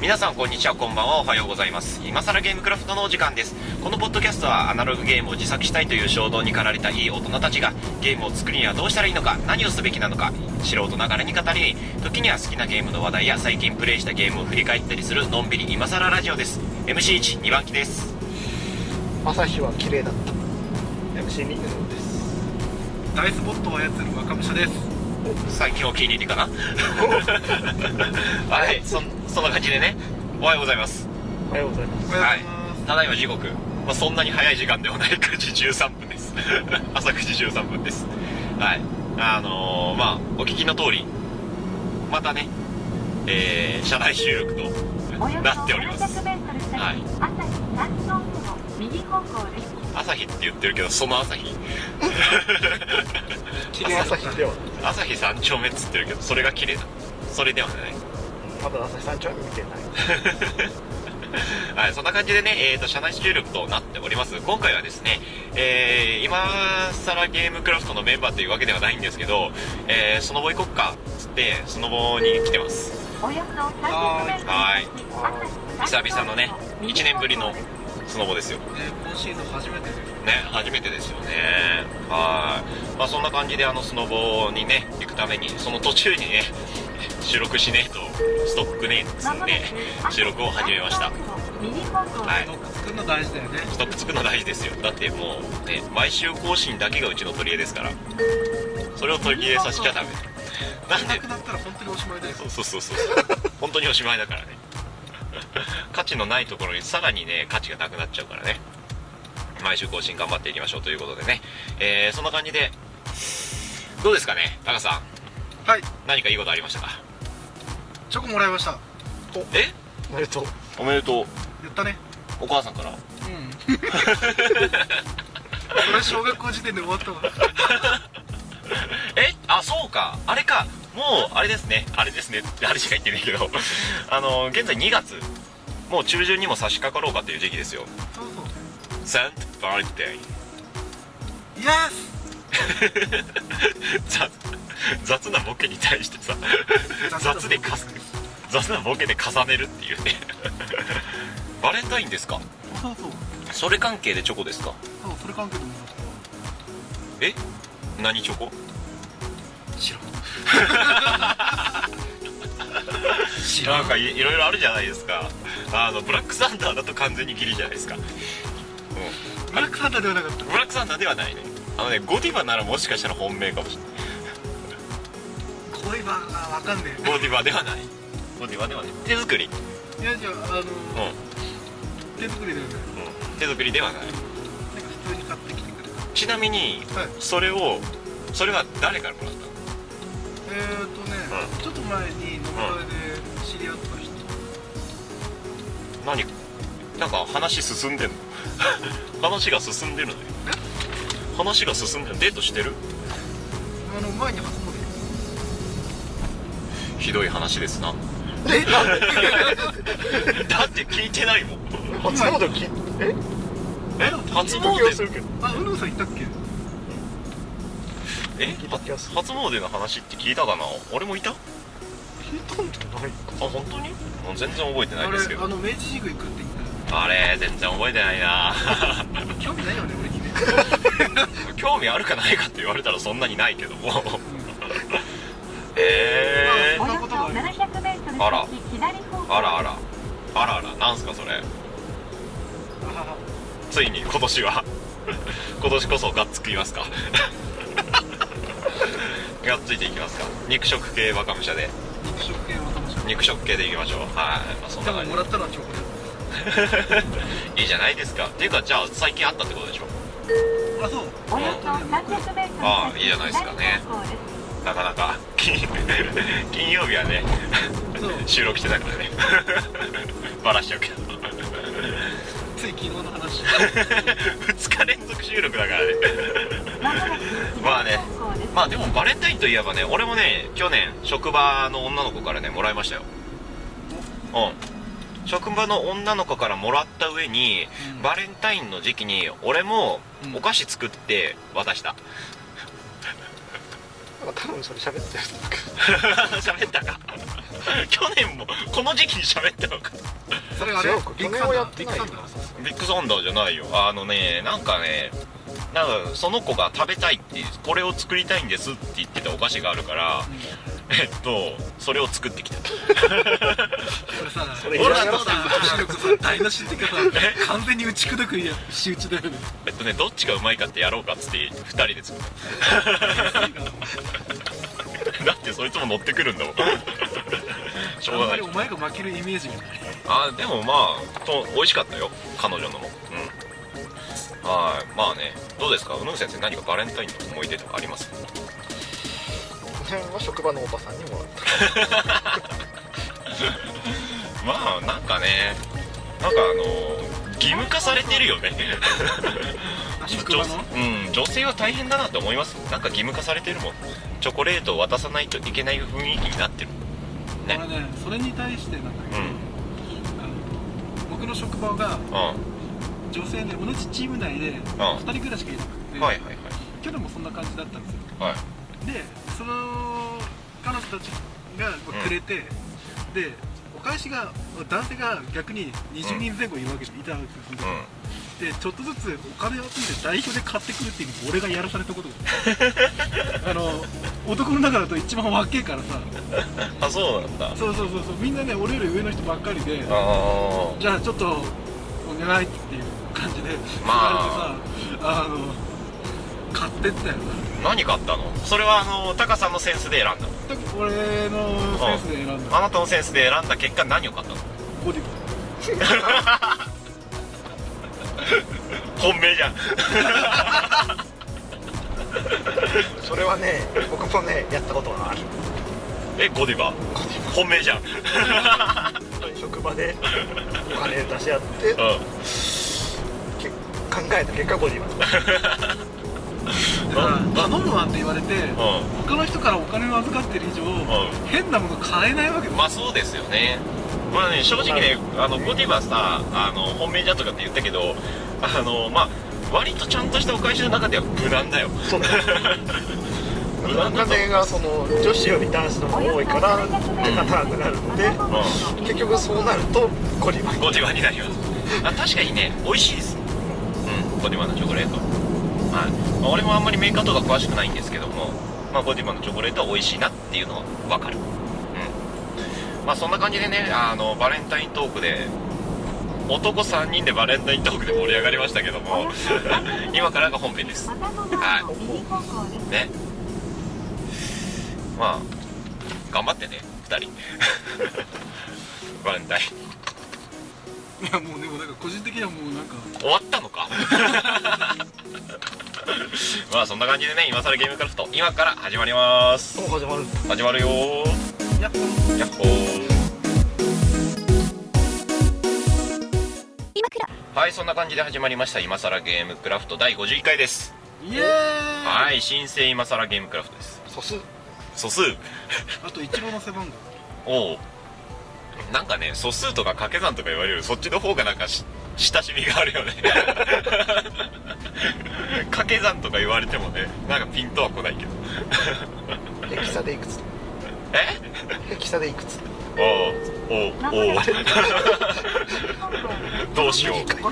皆さんこんにちは、こんばんは、おはようございます。今更ゲームクラフトのお時間です。このポッドキャストはアナログゲームを自作したいという衝動に駆られたいい大人たちがゲームを作るにはどうしたらいいのか、何をすべきなのか、素人ながらに語り、時には好きなゲームの話題や最近プレイしたゲームを振り返ったりするのんびり今更ラジオです。 MC1、2番機です。 朝日は綺麗だった MC2 です。 ダイスボットを操る若武者です。 最近お気に入りかなはい、そんな感じでね、おはようございます。 おはようございます。 はい、ただいま時刻、そんなに早い時間ではない9時13分です朝9時13分です。はい、お聞きの通りまたね、車内収録となっております。はい、朝日って言ってるけど、その朝日綺麗朝日では朝日3丁目っつってるけど、それが綺麗だ、それではない。 まだ朝日3丁目見てないはい、そんな感じでね、車内収録となっております。今回はですね、今更ゲームクラフトのメンバーというわけではないんですけど、スノボ行こっかっつってスノボに来てます。はい、久々のね、1年ぶりのスノボですよ。 今シーズン初めてですね、初めてですよね。はい、そんな感じでスノボにね行くために、その途中にね収録しねえとストックねえっつんで収録を始めました。はい、 ストック作るの大事だよね。 ストック作るの大事ですよ。だってもうね、毎週更新だけがうちの取り柄ですから、それを取り入れさせちゃダメなんで、 なくなったら本当におしまいだよ。 そう本当におしまいだからね価値のないところにさらにね価値がなくなっちゃうからね、毎週更新頑張っていきましょうということでね、そんな感じでどうですかね、タカさん。 はい、 何かいいことありましたか？ チョコもらいました。 おめでとう。 おめでとう。 言ったね。 お母さんから。 それ小学校時点で終わったわそうか、あれか、もうあれですねってあれしか言ってないけど現在2月、もう中旬にも差し掛かろうかという時期ですよ。 そうセントバレンタイン。 イエス雑なボケに対してさ雑なボケで重ねるっていうねバレンタインですか？ そうそれ関係でチョコですか？ そう、それ関係でもらった。 何チョコ？ 知らんなんかいろいろあるじゃないですか。ブラックサンダーだと完全にギリじゃないですか。 ブラックサンダーではなかった。 ブラックサンダーではないね。ゴディバならもしかしたら本命かもしれない。 ゴディバがわかんねえ。 ゴディバではない。手作り。 いや、じゃあ手作りだよね。 手作りではない。 なんか普通に買ってきてくれた。 ちなみに、 はい、 それは誰からもらったの？ ちょっと前に飲み会で知り合った人。 なんか話進んでんの話が進んでるのよ。話が進んでる。デートしてる？ 前に初詣。 ひどい話ですな。 なんでだって聞いてないもん。 初詣を初詣するけど。 うぬさん行ったっけ？ 初詣の話って聞いたかな？俺もいた？ 聞いたんじゃないか。 本当に？もう全然覚えてないですけど。 明治神宮行くって言った。 あれ全然覚えてないな興味ないよね、俺にね興味あるかないかって言われたらそんなにないけどもそんなことがある。 あら、なんすかそれ。ついに今年こそがっつきますかがっついていきますか。肉食系若武者で。肉食系でいきましょう。はい、そんな感じ。 もらったのはチョコレーいいじゃないですか。っていうか、じゃあ最近あったってことでしょ？ そう。 いいじゃないですかね。なかなか金曜日はね収録してたからねバラしちゃうけどつい昨日の話 2日連続収録だからねでもバレンタインといえばね、俺もね去年職場の女の子からねもらいましたよ。職場の女の子からもらった上に、バレンタインの時期に俺もお菓子作って渡した多分それ喋ってる喋ったか去年もこの時期に喋ったのか。 それあれ違うか、去年はやってないよ。 ビッグサンダーじゃないよ。なんかその子が食べたいってこれを作りたいんですって言ってたお菓子があるから、それを作ってきた。 それさ、 れ俺らのさ女子力さ台無しっていうかさ、完全に打ち砕く仕打ちだよね。 どっちがうまいかってやろうかっつって2人で作った。だってそいつも乗ってくるんだもん。しょうがない。 あんまりお前が負けるイメージがない。 でも美味しかったよ、彼女のも。はい。まあね、どうですか、宇野先生、何かバレンタインの思い出とかあります？ この辺は職場のおばさんにもらった。 なんか義務化されてるよね。 職場の？ 女性は大変だなと思います。なんか義務化されてるもん。チョコレートを渡さないといけない雰囲気になってるね。 俺ね、それに対してなんだけど、僕の職場が女性で同じチーム内で2人ぐらいしかいなくて、去年もそんな感じだったんですよ。で、その彼女たちがくれて、でお返しが男性が逆に20人前後いたわけですよ。でちょっとずつお金を集めて代表で買ってくるっていうのを俺がやらされたことが男の中だと一番若えからさ。 そうなんだ。 そうみんなね、俺より上の人ばっかりで、じゃあちょっとお願いっていう感じで言われてさ、買ってったよ。 何買ったの？それはタカさんのセンスで選んだ？ 俺のセンスで選んだ。 あなたのセンスで選んだ結果何を買ったの？ ゴディバ。 本命じゃん。 それはね、僕もねやったことがある。 ゴディバ本命じゃん。 職場でお金出し合って、考えた結果ゴディバ。 頼むわって言われて、他の人からお金を預かってる以上、変なもの買えないわけですよ。 そうですよね。正直ね、ゴディバさ、本命じゃんとかって言ったけど、割とちゃんとしたお返しの中では無難だよ。そうだ。 お金がその女子より男子の方が多いから手が高くなるので、結局そうなるとゴディバになります。確かにね、美味しいです。ゴディバのチョコレート。俺もあんまりメーカーとか詳しくないんですけども、ゴディバのチョコレートは美味しいなっていうのは分かる。そんな感じでね、バレンタイントークで男3人でバレンタイントークで盛り上がりましたけども今からが本編です。ね、頑張ってね、2人。バレンタイン。 いや、もうでもなんか個人的にはもうなんか終わったのか。そんな感じでね、今更ゲームクラフト今から始まります。 もう始まるよー。 やっほー。はい、そんな感じで始まりました今更ゲームクラフト第51回です。 イエーイ。 はい、新生今更ゲームクラフトです。素数あと一郎の背番号。 おお、なんかね、素数とか掛け算とか言われる、そっちの方がなんか親しみがあるよね。掛け算とか言われてもね、なんかピンとは来ないけど。 ヘキサでいくつ？ヘキサでいくつ？ どうしよう。 今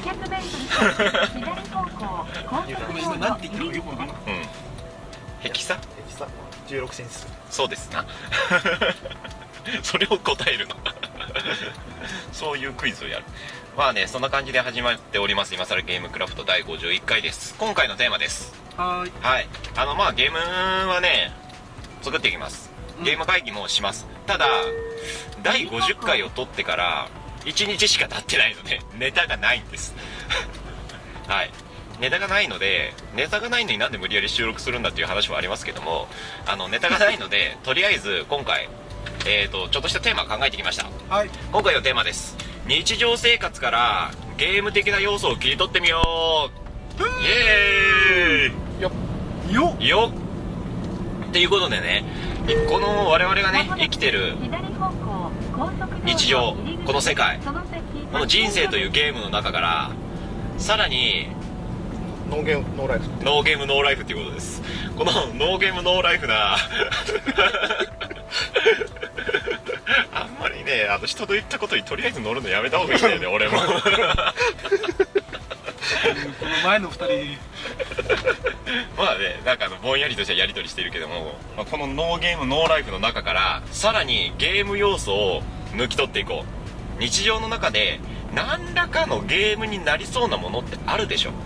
何て言ってるかよくわかんない。 ヘキサ 16センチ。 そうですな。それを答えるの。そういうクイズをやる。そんな感じで始まっております今更ゲームクラフト第51回です。今回のテーマです。 はい。 ゲームはね作っていきます。ゲーム会議もします。ただ第50回を取ってから1日しか経ってないのでネタがないんです。はい、ネタがないのになんで無理やり収録するんだっていう話もありますけども、ネタがないのでとりあえず今回ちょっとしたテーマ考えてきました。 はい。 今回のテーマです。日常生活からゲーム的な要素を切り取ってみよう。イエーイよっていうことでね、この我々がね生きてる日常、この世界、この人生というゲームの中からさらにノーゲームノーライフっていうことです。このノーゲームノーライフなあんまりね人の言ったことにとりあえず乗るのやめた方がいいんだよね俺もこの前の2人まあねなんかぼんやりとしたやり取りしてるけども、このノーゲームノーライフの中からさらにゲーム要素を抜き取っていこう。日常の中で何らかのゲームになりそうなものってあるでしょ。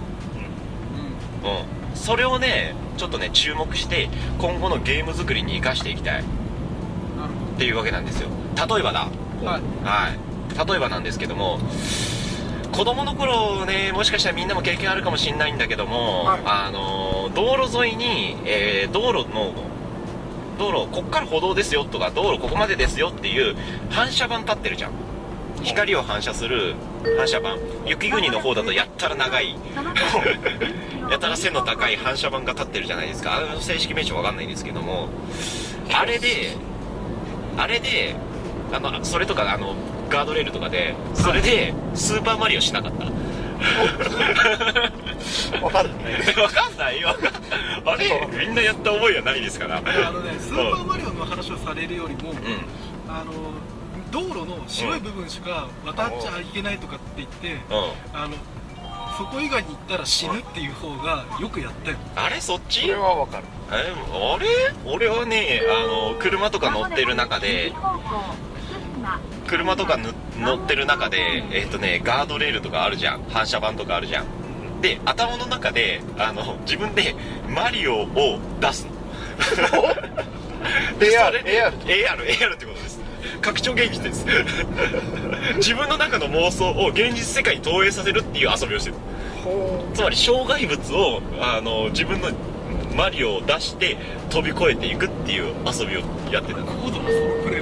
それをねちょっとね注目して今後のゲーム作りに生かしていきたいっていうわけなんですよ。例えば例えばなんですけども、子供の頃ねもしかしたらみんなも経験あるかもしれないんだけども、道路沿いに、道路こっから歩道ですよとか道路ここまでですよっていう反射板立ってるじゃん。光を反射する反射板、雪国の方だとやったら長いやたら背の高い反射板が立ってるじゃないですか。正式名称わかんないんですけども、あれでそれとかガードレールとかでそれでスーパーマリオしなかったわかんないあれみんなやった覚えはないですから。 スーパーマリオの話をされるよりも、道路の白い部分しか渡っちゃいけないとかって言って、そこ以外に行ったら死ぬっていう方がよくやったよ。 あれそっち？ それはわかる。 あれ俺はね車とか乗ってる中でガードレールとかあるじゃん、反射板とかあるじゃん。で頭の中で自分でマリオを出すのAR ってことです。拡張現実です自分の中の妄想を現実世界に投影させるっていう遊びをしてる。つまり障害物を自分のマリオを出して飛び越えていくっていう遊びをやってた。 高度なソロプレイ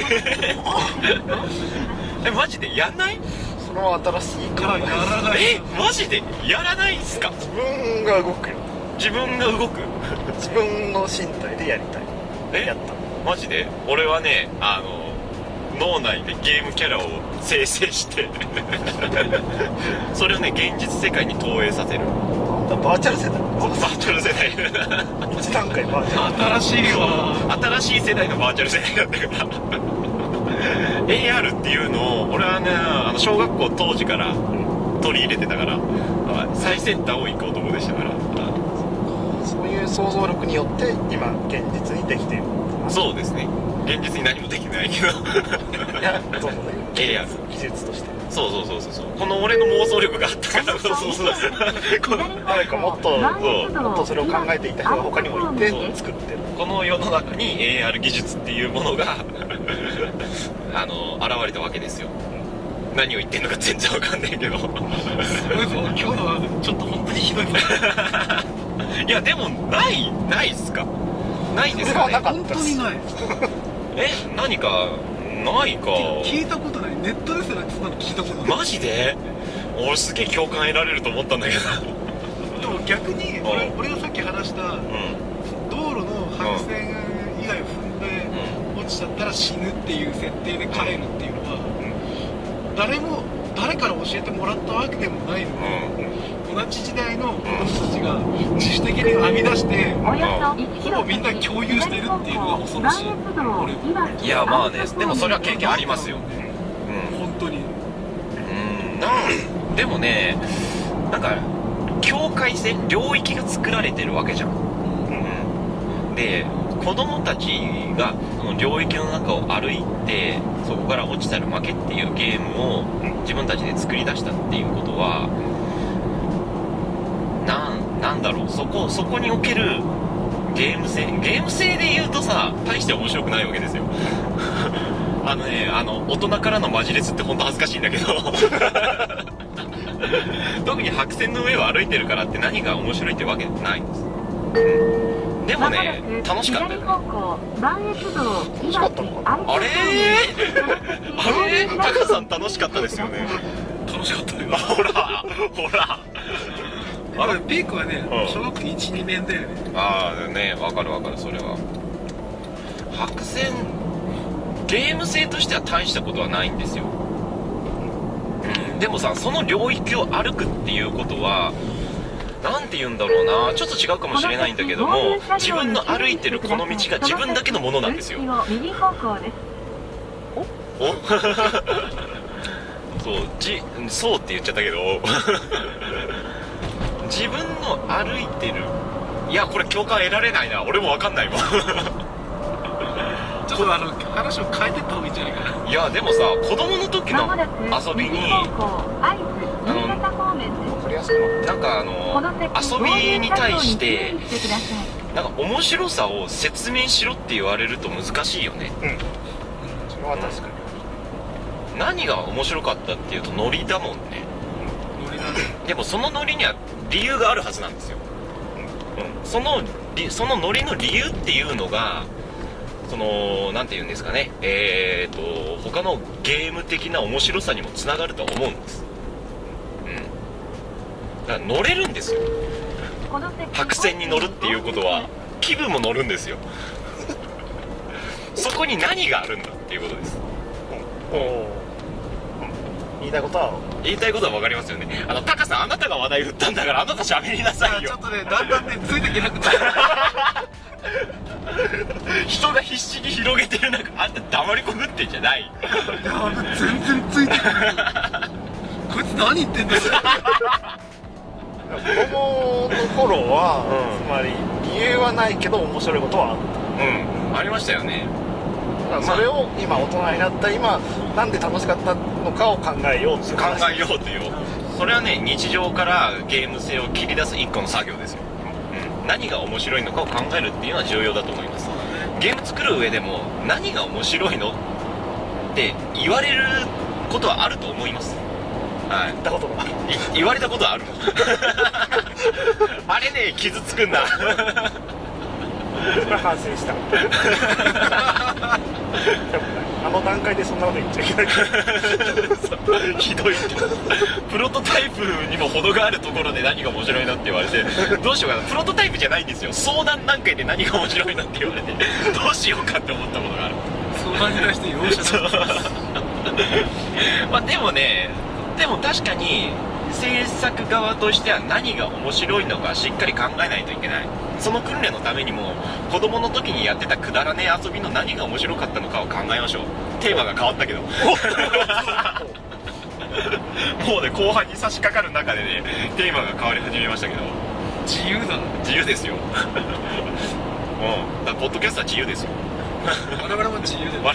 だなマジでやんない？ その新しいからやらない。 マジでやらないんすか？ 自分が動くよ。 自分が動く？ 自分の身体でやりたい。やった。 マジで？俺はね脳内でゲームキャラを生成してそれをね現実世界に投影させる。 バーチャル世代。 1 段階バーチャル。 新しい世代のバーチャル世代だったからAR っていうのを俺はね小学校当時から取り入れてたから、最先端を行く男でしたから。 そういう想像力によって今現実にできている。 そうですね。現実に何もできないけどいやそうね AR 技術としてそうこの俺の妄想力があったから誰かもっとそれを考えていた人が他にもいて作ってる。 この世の中に AR 技術っていうものが現れたわけですよ。何を言ってんのか全然わかんないけどすごいぞ。 今日のはちょっと本当にひどいぞいやでもないっすか？ないですかね？ 本当にない何かないか。 聞いたことない。ネットですよね。そんなの聞いたことない。 マジで？俺すげえ共感得られると思ったんだけどでも逆に俺がさっき話した、道路の白線以外を踏んで落ちちゃったら死ぬっていう設定で帰るっていうのは、誰から教えてもらったわけでもないのに、同じ時代の子供たちが自主的に編み出してほぼみんな共有してるっていうのが恐ろしい。 いやまあね、でもそれは経験ありますよ。 本当に。 でもね、なんか境界線、領域が作られてるわけじゃん。で子供たちがその領域の中を歩いてそこから落ちたら負けっていうゲームを自分たちで作り出したっていうことはなんだろう、そこにおけるゲーム性で言うとさ、大して面白くないわけですよ大人からのマジレスって本当恥ずかしいんだけど特に白線の上を歩いてるからって何が面白いってわけじゃないんです。でもね、楽しかったよね。 楽しかったのかな。 あれタカさん楽しかったですよね。 楽しかったよ。 ほらピークはね、小学 1,2 年だよね。 ああね、わかるそれは。白線ゲーム性としては大したことはないんですよ。でもさ、その領域を歩くっていうことはなんて言うんだろうな、ちょっと違うかもしれないんだけども、自分の歩いてるこの道が自分だけのものなんですよ。 おそうって言っちゃったけど自分の歩いてる、いやこれ共感得られないな、俺も分かんないわちょっと話を変えてった方がいいんじゃないかな。 いやでもさ、子供の時の遊びになんか遊びに対してなんか面白さを説明しろって言われると難しいよね。 それは確かに。 何が面白かったっていうとノリだもんね。でもそのノリには理由があるはずなんですよ。そのノリの理由っていうのがなんて言うんですかね、他のゲーム的な面白さにもつながると思うんです。だから乗れるんですよ。白線に乗るっていうことは気分も乗るんですよそこに何があるんだっていうことです。 言いたいことは分かりますよね。タカさん、あなたが話題振ったんだからあなた喋りなさいよ。 ちょっとね、だんだんねついていけなくて人が必死に広げてる中、あんた黙りこぐってんじゃない。 全然ついていけないこいつ何言ってんだよ子供の頃は、つまり理由はないけど面白いことはあった。 ありましたよね。 だからそれを今大人になった今なんで楽しかったのかを考えようという。それはね、日常からゲーム性を切り出す一個の作業ですよ。何が面白いのかを考えるっていうのは重要だと思います。ゲーム作る上でも何が面白いのって言われることはあると思います。はい、言われたことはあるのあれね、傷つくんだそれは反省した段階でそんなこと言っちゃいけないひどいってプロトタイプにも程があるところで何が面白いのって言われてどうしようかな。プロトタイプじゃないんですよ。相談段階で何が面白いのって言われてどうしようかって思ったことがある。 相談に出して容赦なまあでも確かに制作側としては何が面白いのかしっかり考えないといけない。その訓練のためにも子供の時にやってたくだらねえ遊びの何が面白かったのかを考えましょう。テーマが変わったけどもうね、後半に差し掛かる中でね、テーマが変わり始めましたけど、 自由ですよだからポッドキャストは自由ですよ我々も自由で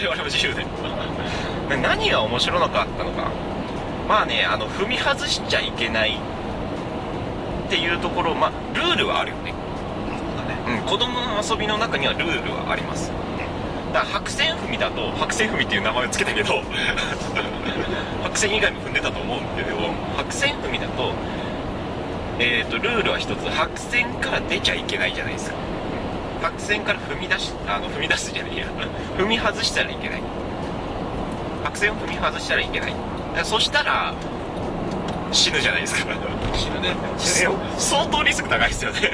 何が面白かったのか、まあね、踏み外しちゃいけないっていうところ、まあルールはあるよね。子供の遊びの中にはルールはあります。だから白線踏みだと、白線踏みっていう名前をつけたけど白線以外も踏んでたと思うんだけど、白線踏みだとルールは一つ、白線から出ちゃいけないじゃないですか。白線から踏み出すじゃないや踏み外したらいけない。白線を踏み外したらいけない。そしたら死ぬじゃないですか。 死ぬね。 相当リスク高いですよね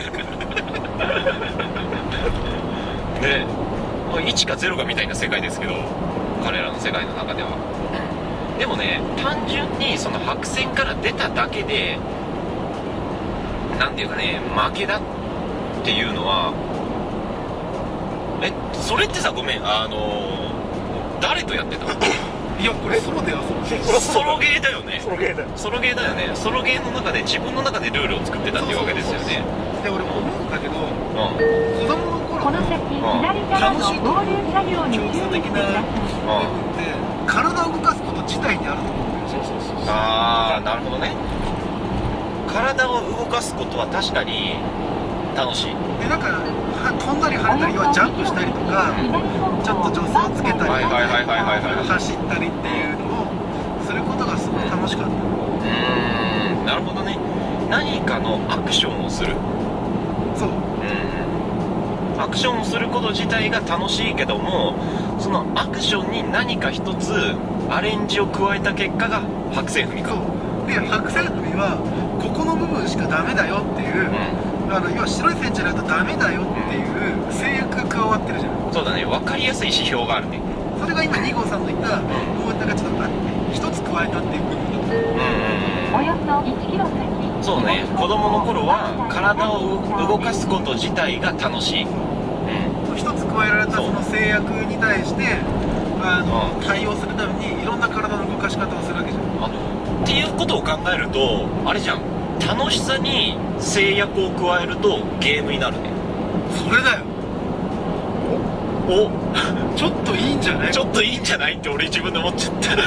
ね、1か0かみたいな世界ですけど、彼らの世界の中では。でもね、単純にその白線から出ただけでなんていうかね、負けだっていうのは、それってさ、ごめん、誰とやってたの？ いや、これソロで遊ぶ。 ソロゲーだよね。 ソロゲーだよね。 ソロゲーの中で自分の中でルールを作ってたっていうわけですよね。 で、俺も思うんだけど、子供の頃この先左からの合流作業に注意してください。 体を動かすこと自体にあると思うんだよ。そう。 ああ、なるほどね。体を動かすことは確かに楽しい。 で、なんか飛んだり跳ねたり、要はジャンプしたりとか、ちょっと助走つけたりとか、走ったりっていうのをすることがすごく楽しかった。 なるほどね。何かのアクションをする。 そう。 アクションをすること自体が楽しいけども、そのアクションに何か一つアレンジを加えた結果が白線踏みか。 で、白線踏みはここの部分しかダメだよっていう、要は白い線じゃないとダメだよっていう制約が加わってるじゃん。 そうだね、分かりやすい指標があるね。 それが今2号さんの言った、もうなんかちょっと一つ加えたっていう部分だと。 およそ1キロ先。 そうね、子供の頃は体を動かすこと自体が楽しい。 一つ加えられたその制約に対してが対応するためにいろんな体の動かし方をするわけじゃん。 っていうことを考えるとあれじゃん、楽しさに制約を加えるとゲームになるね。 それだよ。 おちょっといいんじゃない？ ちょっといいんじゃないって俺自分で思っちゃった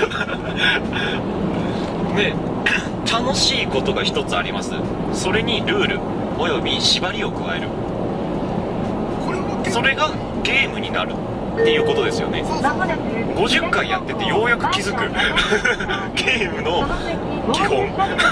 ね。楽しいことが一つあります。それにルールおよび縛りを加える。それがゲームになるっていうことですよね。50回やっててようやく気づくゲームの基本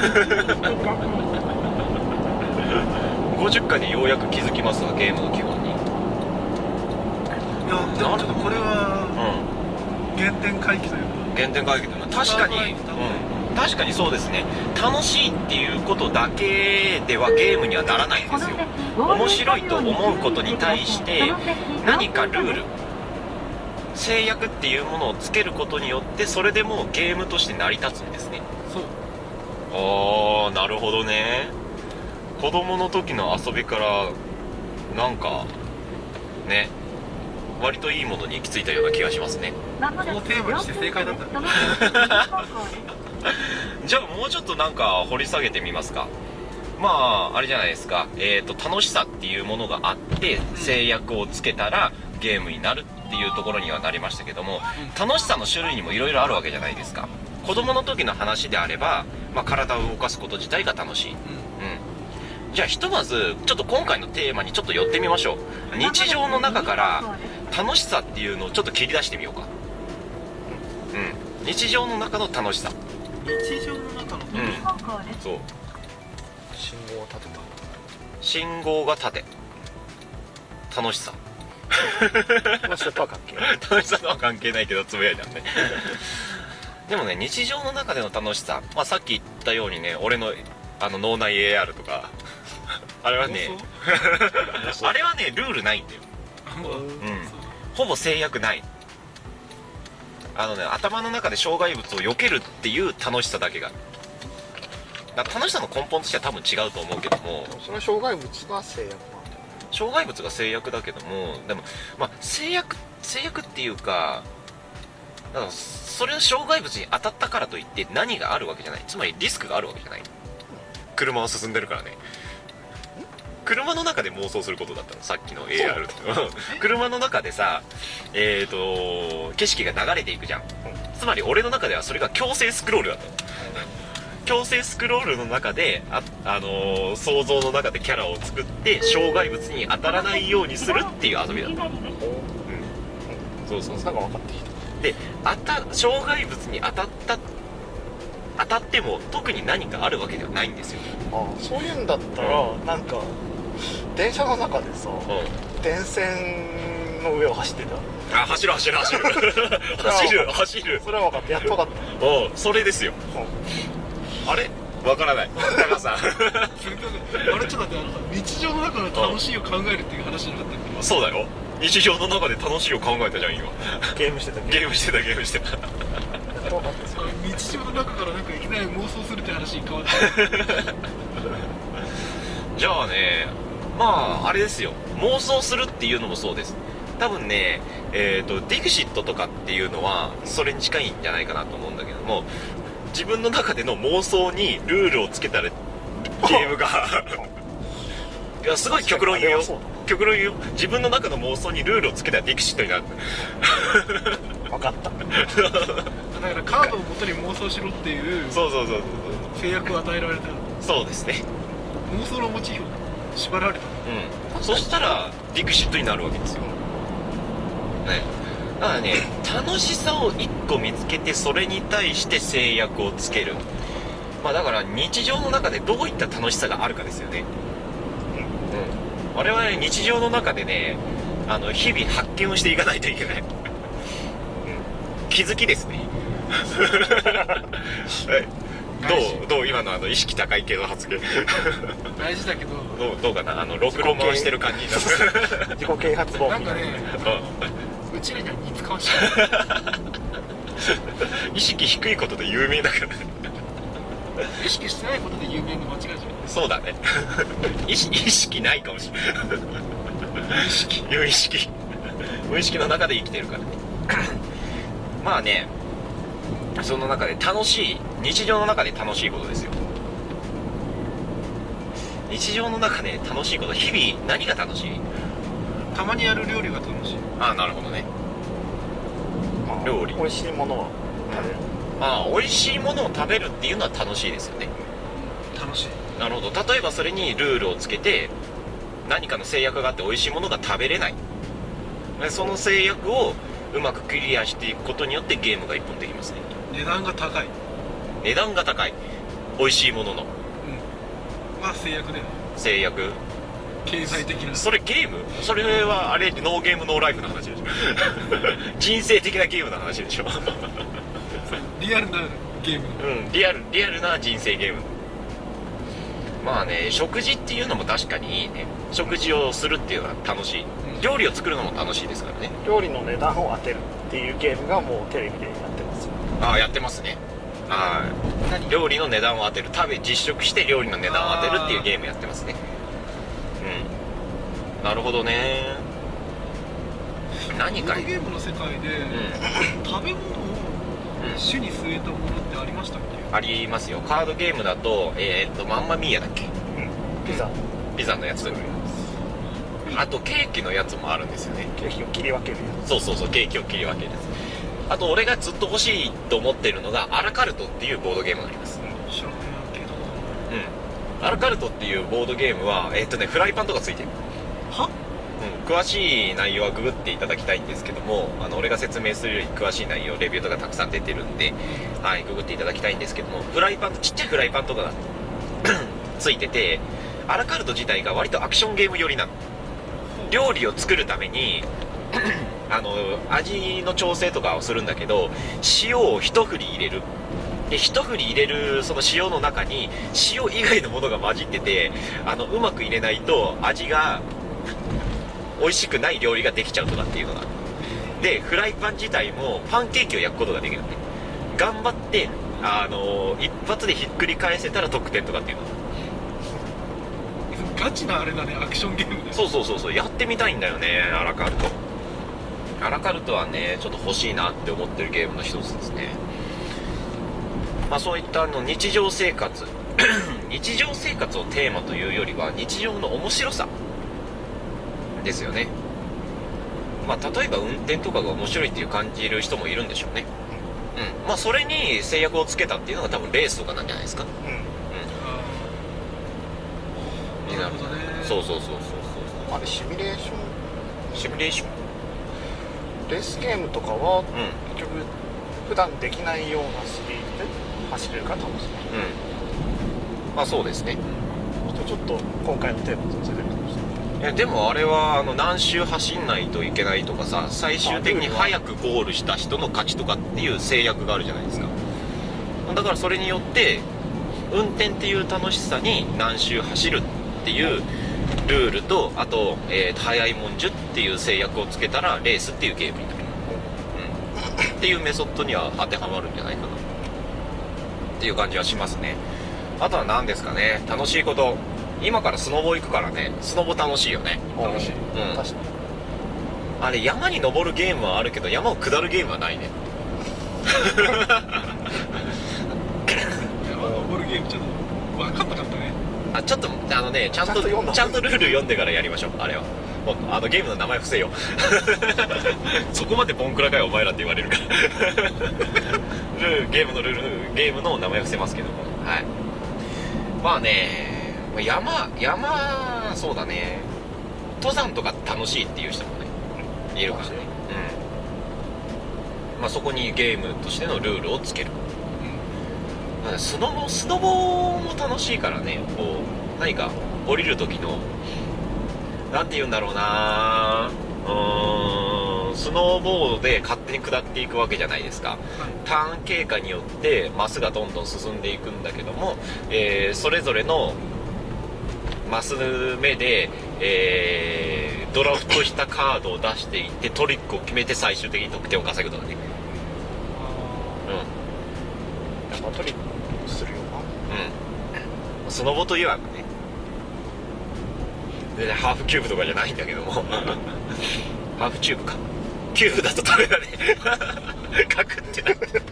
50回でようやく気づきますが、ゲームの基本に。 いやでもちょっとこれは原点回帰というか、 原点回帰というか、確かに、確かにそうですね。楽しいっていうことだけではゲームにはならないんですよ。面白いと思うことに対して何かルール、制約っていうものをつけることによってそれでもうゲームとして成り立つんですね。 そう。 ああ、なるほどね。子供の時の遊びからなんかね、割といいものに行き着いたような気がしますね。 このテーマにして正解だったじゃあもうちょっとなんか掘り下げてみますか。まああれじゃないですか、楽しさっていうものがあって制約をつけたらゲームになるっていうところにはなりましたけども、楽しさの種類にもいろいろあるわけじゃないですか。子供の時の話であれば、まあ、体を動かすこと自体が楽しい、じゃあひとまずちょっと今回のテーマにちょっと寄ってみましょう。日常の中から楽しさっていうのをちょっと切り出してみようか。日常の中の楽しさ。 日常の中のそう。 信号を立てた。 信号が縦。楽しさ。 楽しさとは関係ない。 楽しさとは関係ないけどつぶやいたんで。でもね、日常の中での楽しさ、まあ、さっき言ったようにね、俺の脳内 AR とかあれはねあれはねルールないんだよ。ほぼ制約ない。頭の中で障害物を避けるっていう楽しさだけがある。だから楽しさの根本としては多分違うと思うけども、 その障害物が制約なんだよ。 障害物が制約だけども、でもまあ制約っていうか、だからそれの障害物に当たったからといって何があるわけじゃない。つまりリスクがあるわけじゃない。車を進んでるからね。車の中で妄想することだったの、さっきの AR 車の中でさ、景色が流れていくじゃん。つまり俺の中ではそれが強制スクロールだったの。強制スクロールの中で想像の中でキャラを作って障害物に当たらないようにするっていう遊びだった。そうそう、 なんか分かってきた。 で、障害物に当たっても特に何かあるわけではないんですよ。 そういうんだったら、なんか電車の中でさ、電線の上を走ってた。 走る走るそれは分かった。やっと分かった。それですよ。あれ分からない。高さんあれちょっと待って、日常の中の楽しいを考えるっていう話じゃなかったっけ？ そうだよ。日常の中で楽しいを考えたじゃん今。 ゲームしてた。 日常の中からなんかいきなり妄想するって話に変わったじゃあね、まああれですよ、妄想するっていうのもそうです。多分ね、ディクシットとかっていうのはそれに近いんじゃないかなと思うんだけども、自分の中での妄想にルールをつけたらゲームがいやすごい極論言うよ。自分の中の妄想にルールをつけたらディクシットになる分かっただからカードを元に妄想しろっていうそう制約を与えられた。 そうですね。 妄想のモチーフを縛られた。 そしたらディクシットになるわけですよね。だからね、楽しさを1個見つけてそれに対して制約をつける。まあだから日常の中でどういった楽しさがあるかですよね。我々日常の中でね、日々発見をしていかないといけない。気づきですね。どう今の意識高い系の発言大事だけどどうかな、ろくろ回してる感じになる。 自己啓発本なんかね、うちらには似つかわしい。 意識低いことで有名だからね。 意識してないことで有名な間違いじゃない。 そうだね。意識ないかもしれない。無意識の中で生きてるから。 まあね、その中で楽しい、日常の中で楽しいことですよ。日常の中で楽しいこと、日々何が楽しい？ たまにやる料理が楽しい。 ああ、なるほどね。料理、 美味しいものは食べる。 ああ、美味しいものを食べるっていうのは楽しいですよね。 楽しい。 なるほど。例えばそれにルールをつけて何かの制約があって美味しいものが食べれない、その制約をうまくクリアしていくことによってゲームが一本できますね。 値段が高い。 値段が高い、美味しいものの、 まあ制約だよね。 制約、 経済的な。 それゲーム？それはあれノーゲームノーライフの話でしょ人生的なゲームの話でしょリアルなゲーム。 リアルな人生ゲーム。まあね、食事っていうのも確かにいいね。食事をするっていうのは楽しい、料理を作るのも楽しいですからね。 料理の値段を当てるっていうゲームがもうテレビでやってますよ。 ああ、やってますね。はい。料理の値段を当てる、実食して料理の値段を当てるっていうゲームやってますね。なるほどね。何かゲームの世界で、食べ物を主に据えたものってありましたっけ？ ありますよ。カードゲームだとマンマミーヤだっけ、ピザのやつ、あとケーキのやつもあるんですよね。 ケーキを切り分けるやつ。 そうケーキを切り分けるやつ。あと俺がずっと欲しいと思ってるのがアラカルトっていうボードゲームがあります。 知らないけど。 アラカルトっていうボードゲームはフライパンとかついてる。 は？ 詳しい内容はググっていただきたいんですけども、俺が説明するより詳しい内容、レビューとかたくさん出てるんで、はい、ググっていただきたいんですけども、フライパン、ちっちゃいフライパンとかがついてて、アラカルト自体が割とアクションゲーム寄りなの。料理を作るために味の調整とかをするんだけど、塩を一振り入れる。で一振り入れるその塩の中に塩以外のものが混じってて、うまく入れないと味が美味しくない料理ができちゃうとかっていうのが。でフライパン自体もパンケーキを焼くことができるのね。頑張って一発でひっくり返せたら得点とかっていうの。 ガチなあれだね、アクションゲームで。 そうやってみたいんだよね、アラカルト。アラカルトはねちょっと欲しいなって思ってるゲームの一つですね。まあそういった日常生活日常生活をテーマというよりは日常の面白さですよね。まあ例えば運転とかが面白いっていう感じる人もいるんでしょうね。まあそれに制約をつけたっていうのが多分レースとかなんじゃないですか。 なるほどね。 そうあれシミュレーションレースゲームとかは、結局普段できないようなスピードで走れるから楽しい。 まあそうですね。 ちょっと今回のテーマとずれるかもしれない。 でもあれは何周走んないといけないとかさ、最終的に早くゴールした人の勝ちとかっていう制約があるじゃないですか。だからそれによって運転っていう楽しさに何周走るっていうルールと、あと、速いもんじゅっていう制約をつけたらレースっていうゲームになる、っていうメソッドには当てはまるんじゃないかなっていう感じはしますね。あとは何ですかね、楽しいこと。今からスノボ行くからね、スノボ楽しいよね。 楽しい。 確かに。 あれ山に登るゲームはあるけど山を下るゲームはないね。 山登るゲームちょっと分かんなかったね。 ちょっとちゃんとルール読んでからやりましょう。あれはもうゲームの名前伏せよそこまでボンクラかよお前らって言われるからゲームの名前伏せますけども、はい。まあね、山そうだね、登山とか楽しいっていう人もねいるからね。まあそこにゲームとしてのルールをつける。スノボも楽しいからね。こう何か降りる時のなんて言うんだろうな、スノーボードで勝手に下っていくわけじゃないですか。ターン経過によってマスがどんどん進んでいくんだけども、それぞれのマス目で、ドラフトしたカードを出していってトリックを決めて最終的に得点を稼ぐとかね。 やっぱトリックするよな。 スノボといえばね、でハーフキューブとかじゃないんだけどもハーフチューブか、キューブだとダメだねガクってなって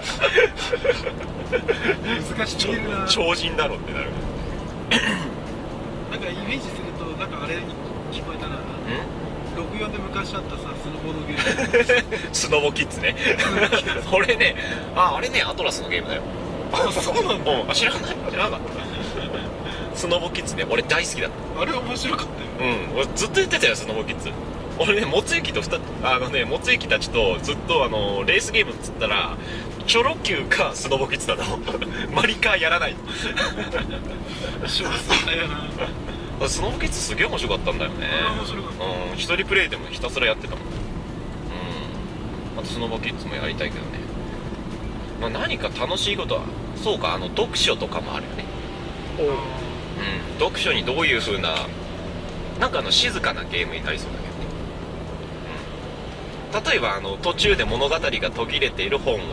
難しすぎるな。 超人だろってなる。 なんかイメージするとなんかあれに聞こえたな。64で昔あったさ、スノボのゲームスノボキッズね俺ね、あれねアトラスのゲームだよ。 あ、そうなんだ。 知らなかったスノボキッズね、俺大好きだった。 あれ面白かったよ。 俺ずっと言ってたよ、スノボキッズ。俺ね、もつゆきともつゆきたちとずっとレースゲームっつったらチョロ Q かスノボキッズだとマリカーやらないそうだよな。 スノボキッズすげえ面白かったんだよね。 面白かった。 一人プレイでもひたすらやってたもん。あとスノボキッズもやりたいけどね。何か楽しいことはそうか、読書とかもあるよね。読書にどういう風ななんか静かなゲームになりそうだけどね。例えば途中で物語が途切れている本を、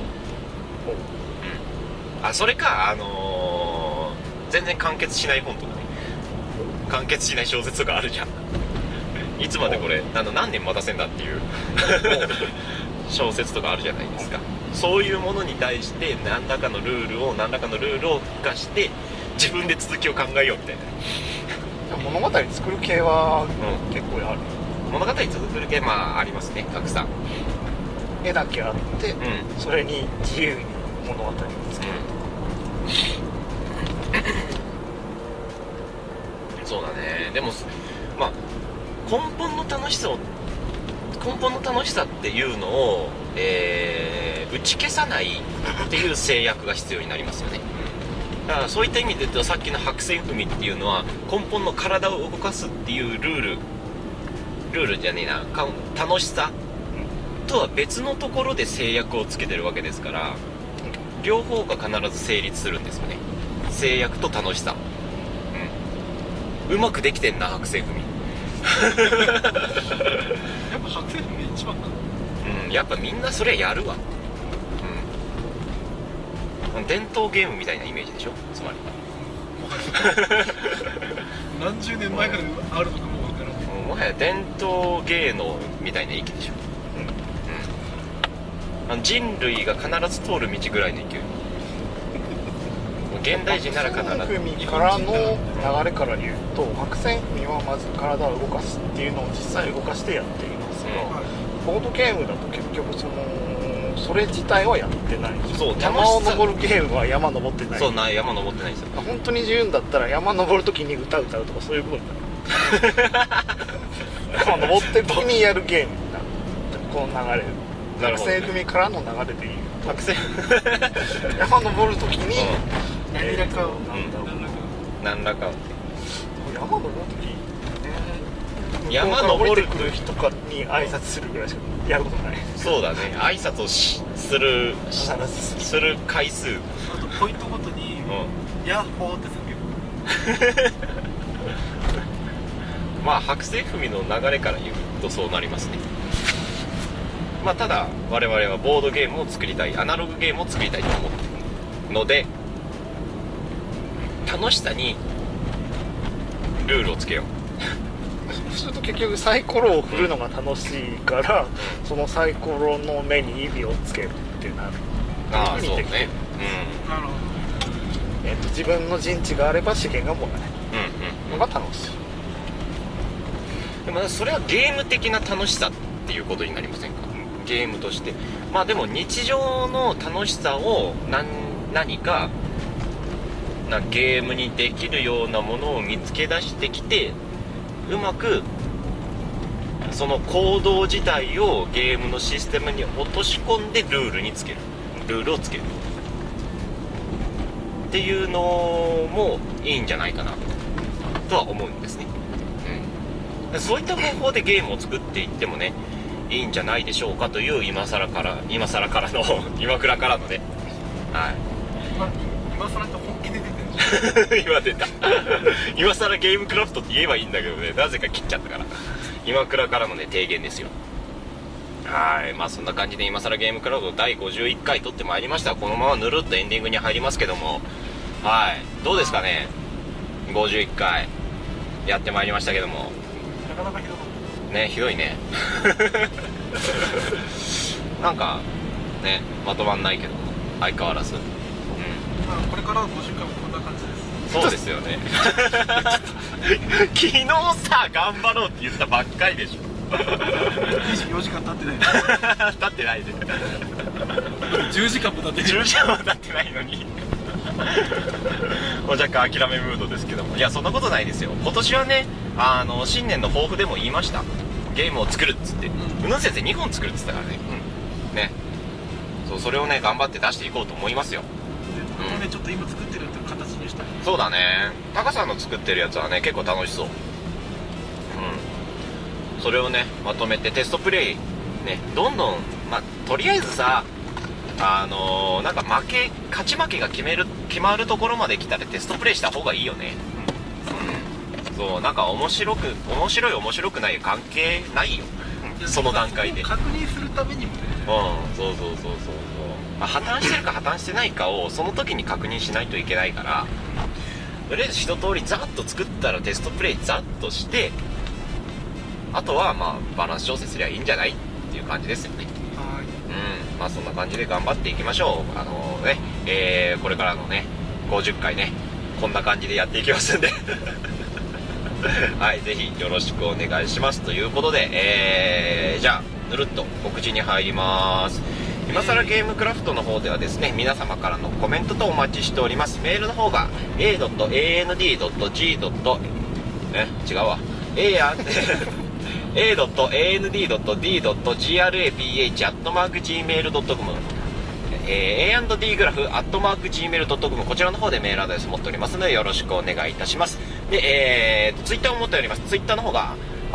それか全然完結しない本とかね、完結しない小説とかあるじゃん。いつまでこれ何年待たせんだっていう小説とかあるじゃないですか。そういうものに対して何らかのルールを付加して自分で続きを考えようみたいな。 物語作る系は結構ある。 物語作る系ありますね、たくさん。 絵だけあって、それに自由に物語を作る、 そうだね。でも根本の楽しさっていうのを、打ち消さないっていう制約が必要になりますよね。だからそういった意味で言うと、さっきの白線踏みっていうのは根本の体を動かすっていうルールじゃねえな、楽しさとは別のところで制約をつけてるわけですから、両方が必ず成立するんですよね。制約と楽しさ、うまくできてんな白線踏みやっぱ白線踏み一番かな。 やっぱみんなそれやるわ。伝統ゲームみたいなイメージでしょ、つまり何十年前からあるのかもわからない。 もはや伝統芸能みたいな域でしょ。人類が必ず通る道ぐらいの勢い。現代人なら必ず。 白線踏みからの流れから言うと、白線踏みはまず体を動かすっていうのを実際動かしてやっていますが、ボードゲームだと結局それ自体はやってない。 そう、 山を登るゲームは山登ってない。 そうな、山登ってないんですよ。 本当に自由だったら山登るときに歌うとかそういうことになる山登ってる時にやるゲームになる。この流れ、白線踏みからの流れでいい。 白線山登るときに何らかを何らか山登るとき山登るくる人とかに挨拶するぐらいしかやることない。 そうだね、挨拶をする回数。 あとポイントごとにヤッホーって叫ぶ白線踏みの流れから言うとそうなりますね。ただ我々はボードゲームを作りたい、アナログゲームを作りたいと思っているので、楽しさにルールをつけよう。 そうすると結局サイコロを振るのが楽しいから、そのサイコロの目に指をつけるってなる。 そうね。 なるほど。 自分の陣地があれば資源がもらえるのが楽しい。 でもそれはゲーム的な楽しさっていうことになりませんか。ゲームとしてでも日常の楽しさを何かゲームにできるようなものを見つけ出してきて、うまくその行動自体をゲームのシステムに落とし込んでルールをつけるっていうのもいいんじゃないかなとは思うんですね。そういった方法でゲームを作っていってもね、いいんじゃないでしょうかという今更からの今倉からのね、 今更って本気で出てる今出た今更ゲームクラフトって言えばいいんだけどね、なぜか切っちゃったから今倉からのね提言ですよ。そんな感じで今更ゲームクラフト第51回撮ってまいりました。このままぬるっとエンディングに入りますけども、どうですかね。51回やってまいりましたけども、 なかなかひどかったね、ひどいねなんかね、まとまんないけど相変わらず、 まあこれからの5週間もこんな感じです。 そうですよね昨日さ頑張ろうって言ったばっかりでしょ 24時間経ってない経ってないで 10時間も経ってない 10時間も経ってないのに若干諦めムードですけども、いやそんなことないですよ。今年はね、新年の抱負でも言いました。ゲームを作るっつって、うぬ先生2本作るっつったからね、ね、そうそれをね頑張って出していこうと思いますよ。 ちょっと今作ってるって形にしたい。 そうだね、タカさんの作ってるやつはね結構楽しそう。それをねまとめてテストプレイね、どんどん、とりあえずさ、なんか勝ち負けが決まるところまで来たらテストプレイした方がいいよね。そうなんか面白くない関係ないよ、その段階で確認するためにもね。 そう破綻してるか破綻してないかをその時に確認しないといけないから、とりあえず一通りザッと作ったらテストプレイザッとして、あとはバランス調整すりゃいいんじゃないっていう感じですよね。そんな感じで頑張っていきましょう。これからのね50回ねこんな感じでやっていきますんではい、ぜひよろしくお願いしますということで、じゃあぬるっと告知に入ります。今更ゲームクラフトの方ではですね、皆様からのコメントとお待ちしております。メールの方が a.and.d.g.a.and.d.graph@gmail.com a&dgraph@gmail.com こちらの方でメールアドレス持っておりますのでよろしくお願いいたします。で、ツイッターを持っております。ツイッターの方が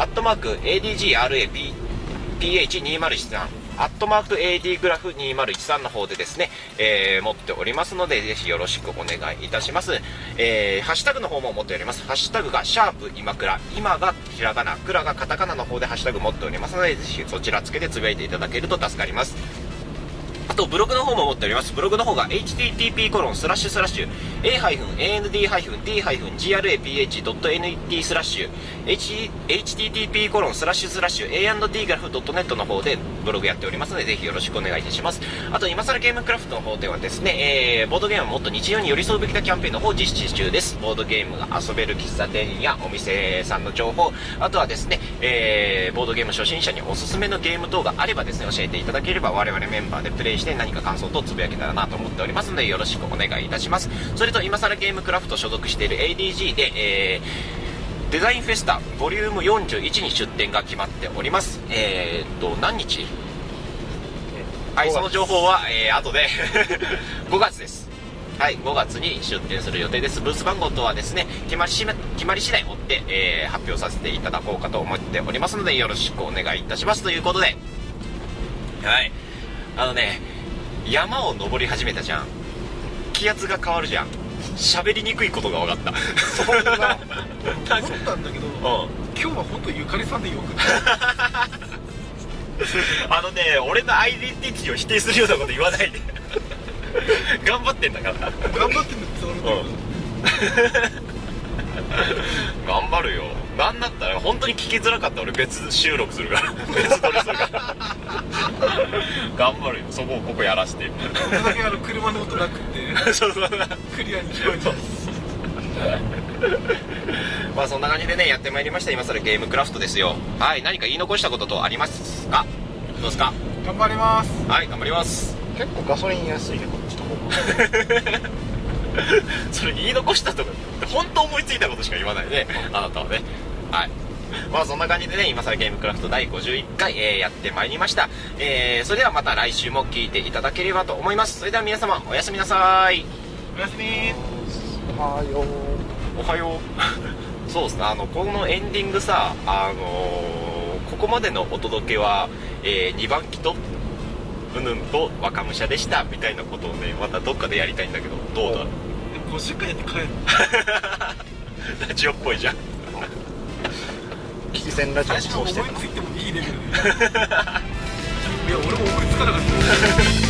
@adgraph2013@adgraph2013の方でですね、持っておりますのでぜひよろしくお願いいたします。ハッシュタグの方も持っております。ハッシュタグが今倉、今がひらがな、倉がカタカナの方でハッシュタグ持っておりますのでぜひそちらつけてつぶやいていただけると助かります。あとブログの方も持っております。ブログの方が http://a-and-d-graph.net http://a&dgraph.net の方でブログやっておりますのでぜひよろしくお願いいたします。あと今更ゲームクラフトの方ではですね、ボードゲームはもっと日常に寄り添うべきなキャンペーンの方を実施中です。ボードゲームが遊べる喫茶店やお店さんの情報、あとはですね、ボードゲーム初心者におすすめのゲーム等があればですね教えていただければ我々メンバーでプレイして何か感想とつぶやけたらなと思っておりますのでよろしくお願いいたします。それと今更ゲームクラフト所属している ADG で、デザインフェスタボリューム41に出展が決まっております。何日？はい、その情報は、後で5月です。はい、5月に出展する予定です。ブース番号とはですね決まり次第追って、発表させていただこうかと思っておりますのでよろしくお願いいたしますということで、はい、山を登り始めたじゃん。気圧が変わるじゃん。喋りにくいことが分かった。 そんな思ったんだけど、今日は本当にゆかりさんでよく俺のアイデンティティを否定するようなこと言わないで頑張ってんだから頑張ってんだって頑張るよ。なんだったら本当に聞きづらかったら俺別収録するから別撮りするから頑張るよ。そこをここやらせてこれだけ車の音なくてそうクリアに聞こえてますそんな感じでねやってまいりました今更ゲームクラフトですよ。はい、何か言い残したこととありますか？どうですか？ 頑張ります。 はい、頑張ります。 結構ガソリン安いねこっちの方がそれ言い残したとか本当思いついたことしか言わないねあなたはね。はい、そんな感じでね今更ゲームクラフト第51回、やってまいりました。それではまた来週も聞いていただければと思います。それでは皆様おやすみなさい。 おやすみ。 おはよう。 おはようそうですね、このエンディングさここまでのお届けは、2番機とうぬんと若武者でしたみたいなことをねまたどっかでやりたいんだけどどうだ。 50回やって帰るラジオっぽいじゃん危機戦ラジオ最初思いついてもいいレベルでいや俺も思いつかなかった